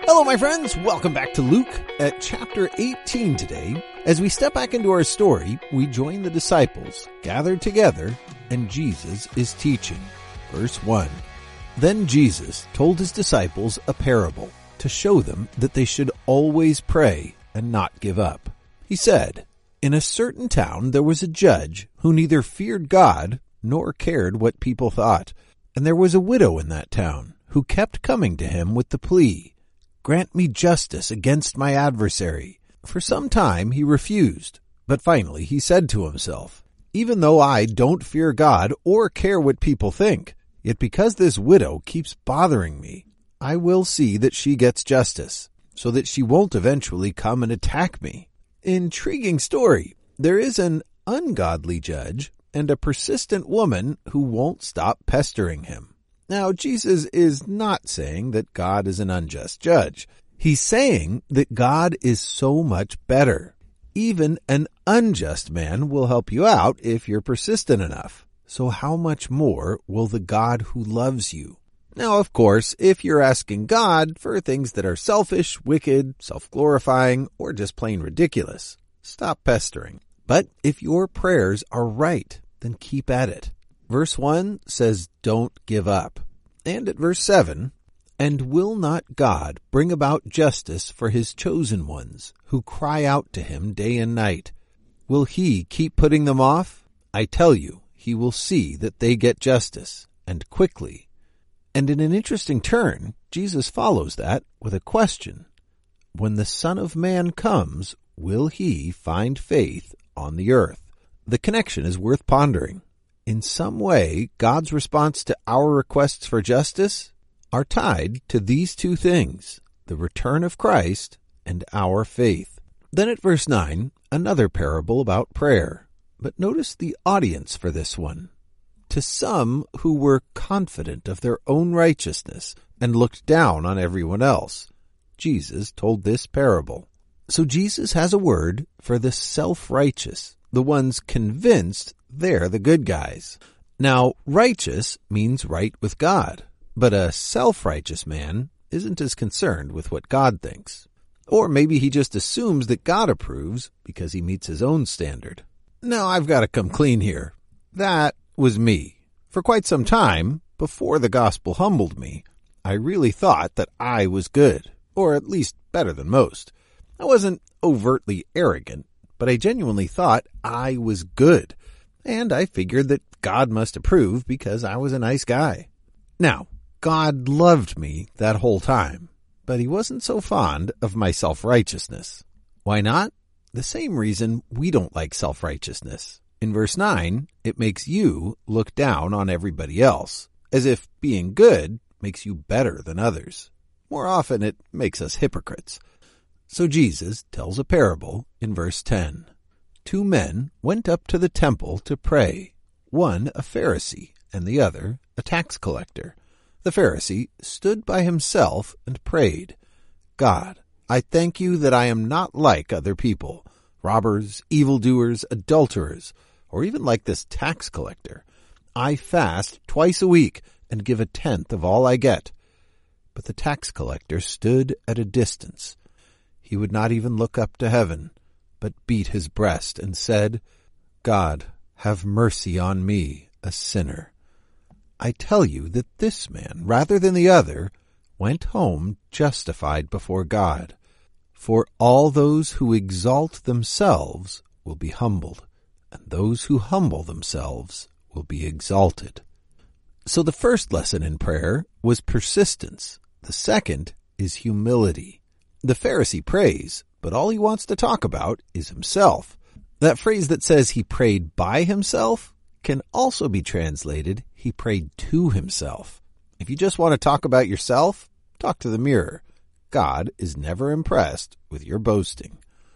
Hello, my friends. Welcome back to Luke at chapter 18 today. As we step back into our story, we join the disciples gathered together, and Jesus is teaching. Verse 1. Then Jesus told his disciples a parable to show them that they should always pray and not give up. He said, "In a certain town there was a judge who neither feared God nor cared what people thought. And there was a widow in that town who kept coming to him with the plea, 'Grant me justice against my adversary.' For some time he refused, but finally he said to himself, 'Even though I don't fear God or care what people think, yet because this widow keeps bothering me, I will see that she gets justice, so that she won't eventually come and attack me.'" Intriguing story. There is an ungodly judge and a persistent woman who won't stop pestering him. Now, Jesus is not saying that God is an unjust judge. He's saying that God is so much better. Even an unjust man will help you out if you're persistent enough. So how much more will the God who loves you? Now, of course, if you're asking God for things that are selfish, wicked, self-glorifying, or just plain ridiculous, stop pestering. But if your prayers are right, then keep at it. Verse 1 says, "Don't give up." And at verse 7, "And will not God bring about justice for his chosen ones, who cry out to him day and night? Will he keep putting them off? I tell you, he will see that they get justice, and quickly." And in an interesting turn, Jesus follows that with a question. When the Son of Man comes, will he find faith on the earth? The connection is worth pondering. In some way, God's response to our requests for justice are tied to these two things, the return of Christ and our faith. Then at verse 9, another parable about prayer. But notice the audience for this one. To some who were confident of their own righteousness and looked down on everyone else, Jesus told this parable. So Jesus has a word for the self-righteous, the ones convinced they're the good guys. Now, righteous means right with God, but a self-righteous man isn't as concerned with what God thinks. Or maybe he just assumes that God approves because he meets his own standard. Now, I've got to come clean here. That was me. For quite some time, before the gospel humbled me, I really thought that I was good, or at least better than most. I wasn't overtly arrogant, but I genuinely thought I was good, and I figured that God must approve because I was a nice guy. Now, God loved me that whole time, but he wasn't so fond of my self-righteousness. Why not? The same reason we don't like self-righteousness. In verse 9, it makes you look down on everybody else, as if being good makes you better than others. More often, it makes us hypocrites. So Jesus tells a parable in verse 10. 2 men went up to the temple to pray, one a Pharisee and the other a tax collector. The Pharisee stood by himself and prayed, "God, I thank you that I am not like other people, robbers, evildoers, adulterers, or even like this tax collector. I fast twice a week and give 1/10 of all I get." But the tax collector stood at a distance. He would not even look up to heaven, but beat his breast and said, "God, have mercy on me, a sinner." I tell you that this man, rather than the other, went home justified before God. For all those who exalt themselves will be humbled, and those who humble themselves will be exalted. So the first lesson in prayer was persistence. The second is humility. The Pharisee prays, but all he wants to talk about is himself. That phrase that says he prayed by himself can also be translated, he prayed to himself. If you just want to talk about yourself, talk to the mirror. God is never impressed with your boasting.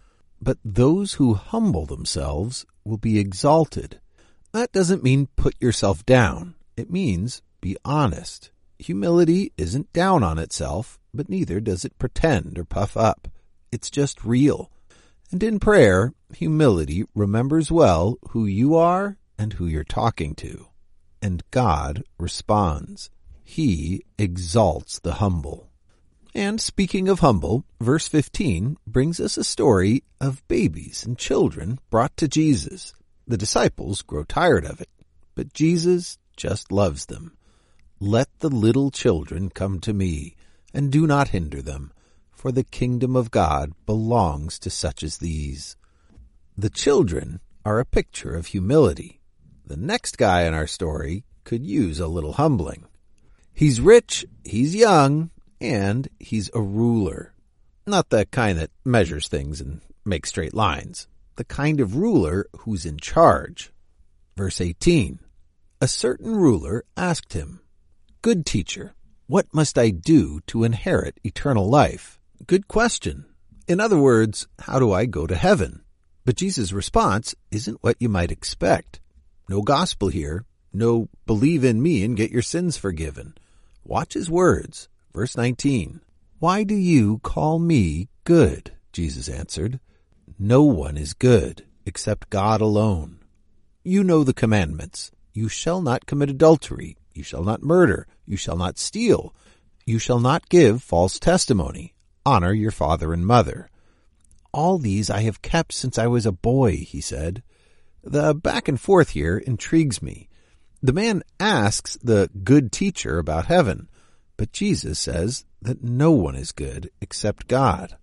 But those who humble themselves will be exalted. That doesn't mean put yourself down. It means be honest. Humility isn't down on itself, but neither does it pretend or puff up. It's just real. And in prayer, humility remembers well who you are and who you're talking to. And God responds. He exalts the humble. And speaking of humble, verse 15 brings us a story of babies and children brought to Jesus. The disciples grow tired of it, but Jesus just loves them. Let the little children come to me, and do not hinder them, for the kingdom of God belongs to such as these. The children are a picture of humility. The next guy in our story could use a little humbling. He's rich, he's young, and he's a ruler. Not the kind that measures things and makes straight lines. The kind of ruler who's in charge. Verse 18. A certain ruler asked him, "Good teacher, what must I do to inherit eternal life?" Good question. In other words, how do I go to heaven? But Jesus' response isn't what you might expect. No gospel here. No believe in me and get your sins forgiven. Watch his words. Verse 19. Why do you call me good? Jesus answered. No one is good except God alone. You know the commandments. You shall not commit adultery. You shall not murder. You shall not steal. You shall not give false testimony. Honor your father and mother. All these I have kept since I was a boy, he said. The back and forth here intrigues me. The man asks the good teacher about heaven, but Jesus says that no one is good except God.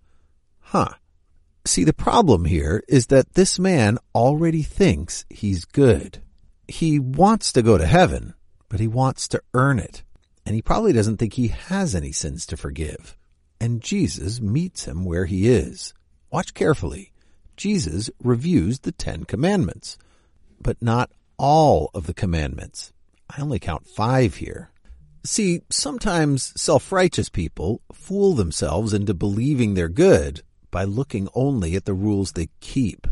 See, the problem here is that this man already thinks he's good. He wants to go to heaven, but he wants to earn it. And he probably doesn't think he has any sins to forgive. And Jesus meets him where he is. Watch carefully. Jesus reviews the 10 commandments, but not all of the commandments. I only count 5 here. See, sometimes self-righteous people fool themselves into believing they're good by looking only at the rules they keep.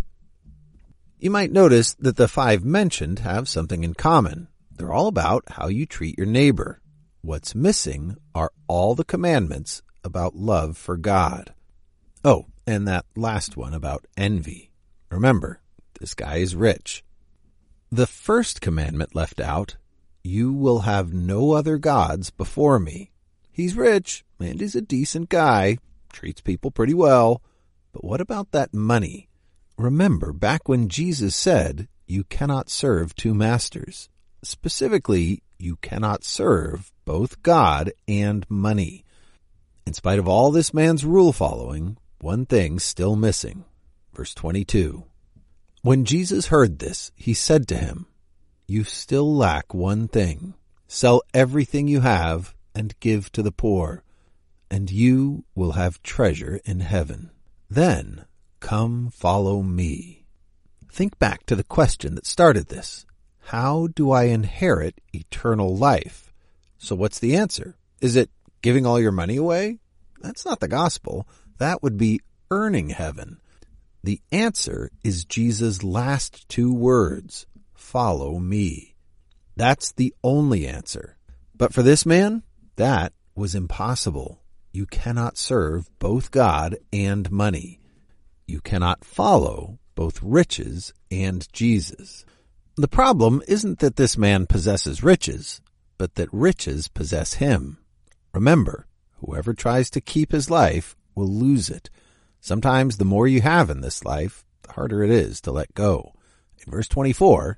You might notice that the 5 mentioned have something in common. They're all about how you treat your neighbor. What's missing are all the commandments about love for God. Oh, and that last one about envy. Remember, this guy is rich. The first commandment left out, you will have no other gods before me. He's rich, and he's a decent guy, treats people pretty well. But what about that money? Remember back when Jesus said, you cannot serve 2 masters. Specifically, you cannot serve both God and money. In spite of all this man's rule following, one thing's still missing. Verse 22. When Jesus heard this, he said to him, you still lack one thing. Sell everything you have and give to the poor, and you will have treasure in heaven. Then come follow me. Think back to the question that started this. How do I inherit eternal life? So what's the answer? Is it giving all your money away? That's not the gospel. That would be earning heaven. The answer is Jesus' last 2 words, follow me. That's the only answer. But for this man, that was impossible. You cannot serve both God and money. You cannot follow both riches and Jesus. The problem isn't that this man possesses riches, but that riches possess him. Remember, whoever tries to keep his life will lose it. Sometimes the more you have in this life, the harder it is to let go. In verse 24,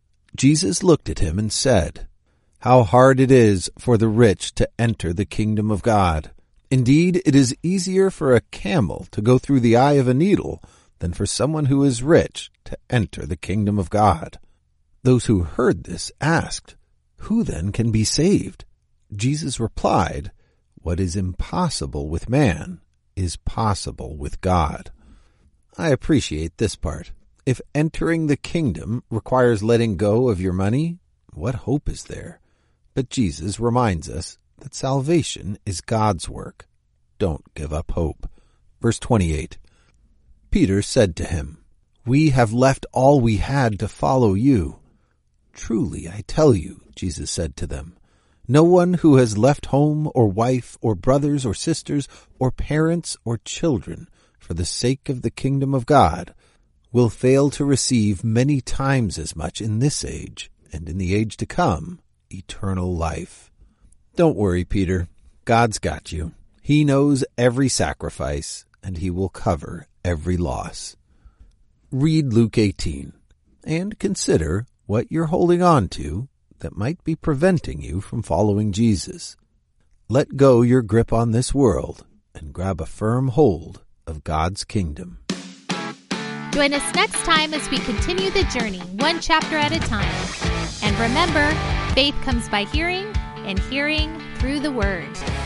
Jesus looked at him and said, how hard it is for the rich to enter the kingdom of God. Indeed, it is easier for a camel to go through the eye of a needle than for someone who is rich to enter the kingdom of God. Those who heard this asked, who then can be saved? Jesus replied, what is impossible with man is possible with God. I appreciate this part. If entering the kingdom requires letting go of your money, what hope is there? But Jesus reminds us that salvation is God's work. Don't give up hope. Verse 28. Peter said to him, we have left all we had to follow you. Truly, I tell you, Jesus said to them, no one who has left home or wife or brothers or sisters or parents or children for the sake of the kingdom of God will fail to receive many times as much in this age and in the age to come, eternal life. Don't worry, Peter. God's got you. He knows every sacrifice, and he will cover every loss. Read Luke 18 and consider what you're holding on to that might be preventing you from following Jesus. Let go your grip on this world and grab a firm hold of God's kingdom. Join us next time as we continue the journey one chapter at a time. And remember, faith comes by hearing, and hearing through the Word.